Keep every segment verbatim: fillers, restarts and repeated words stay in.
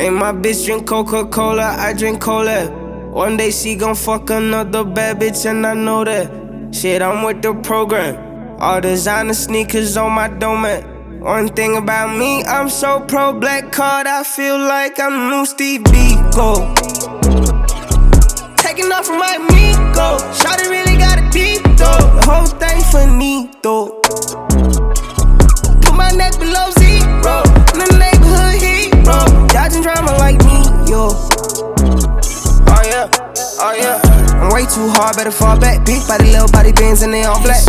And my bitch drink Coca-Cola, I drink cola. One day she gon' fuck another bad bitch and I know that. Shit, I'm with the program. All designer sneakers on my domain. One thing about me, I'm so pro black card, I feel like I'm new Steve Biko. Taking off from my Miko. Shawty really got a deep though. The whole thing finito. Put my neck below zero. In the neighborhood hero. Dodging drama like me, yo. Oh yeah, oh yeah. I'm way too hard, better fall back. Big body, little body bands, and they all black.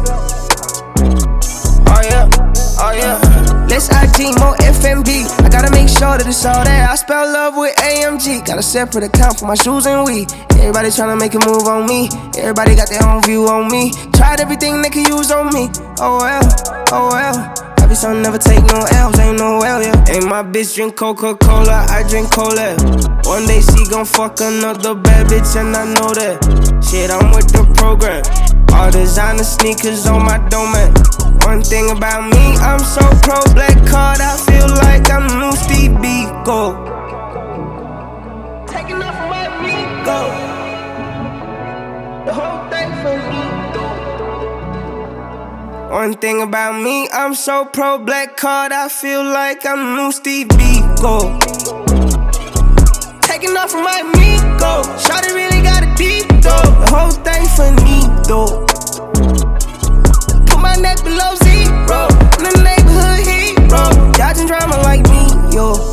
Oh yeah, oh yeah. Less I G, more F M B. I gotta make sure that it's all that. I spell love with A M G. Got a separate account for my shoes and weed. Everybody tryna make a move on me. Everybody got their own view on me. Tried everything they could use on me. Oh well, oh well. Happy son never take no L's, ain't no well, yeah. And my bitch drink Coca-Cola, I drink cola. One day she gon' fuck another bad bitch and I know that. Shit, I'm with the program. All designer sneakers on my domain. One thing about me, I'm so pro black card, I feel like I'm new Steve Biko. Taking off from my Biko. The whole thing for me, though. One thing about me, I'm so pro black card, I feel like I'm new Steve Biko. Taking off from my Miko. Shawty really got a deep though. The whole thing finito. Put my neck below zero. In the neighborhood hero. Dodging drama like me, yo.